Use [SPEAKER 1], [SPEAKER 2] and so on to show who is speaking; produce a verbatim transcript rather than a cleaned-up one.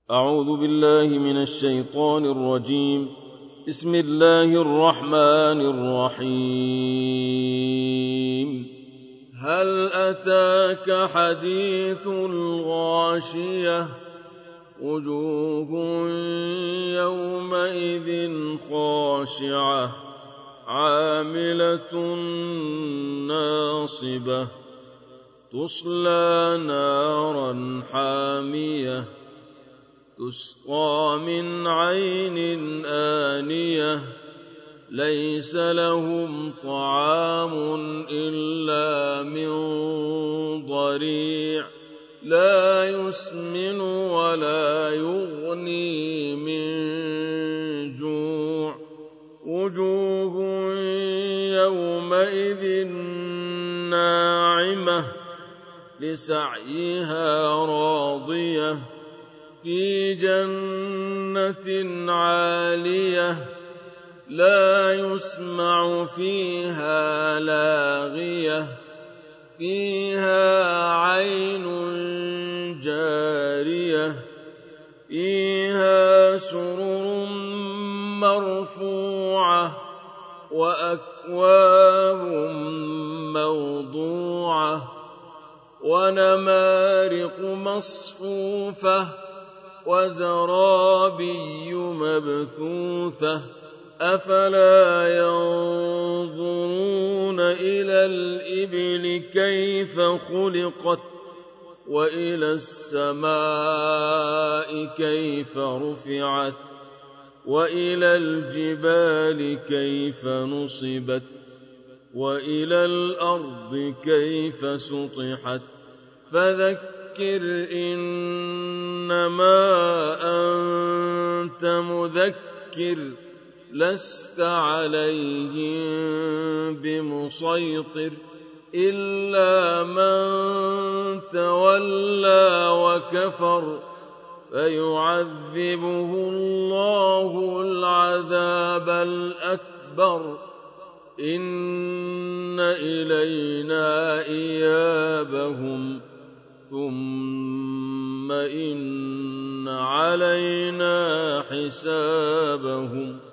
[SPEAKER 1] أعوذ بالله من الشيطان الرجيم. بسم الله الرحمن الرحيم. هل أتاك حديث الغاشية وجوه يومئذ خاشعة عاملة ناصبة تصلى نارا حامية تسقى من عين آنية ليس لهم طعام إلا من ضريع لا يسمن ولا يغني من جوع وجوه يومئذ ناعمة لسعيها راضية في جنة عالية لا يسمع فيها لاغية فيها عين جارية فيها سرر مرفوعة وأكواب موضوعة ونمارق مصفوفة وزرابي مبثوثة أفلا ينظرون إلى الإبل كيف خلقت وإلى السماء كيف رفعت وإلى الجبال كيف نصبت وإلى الأرض كيف سطحت فذكر إنما أنت مذكر لست عليهم بمسيطر إلا من تولى وكفر فيعذبه الله العذاب الأكبر إن إلينا إيابهم ثم إن علينا حسابهم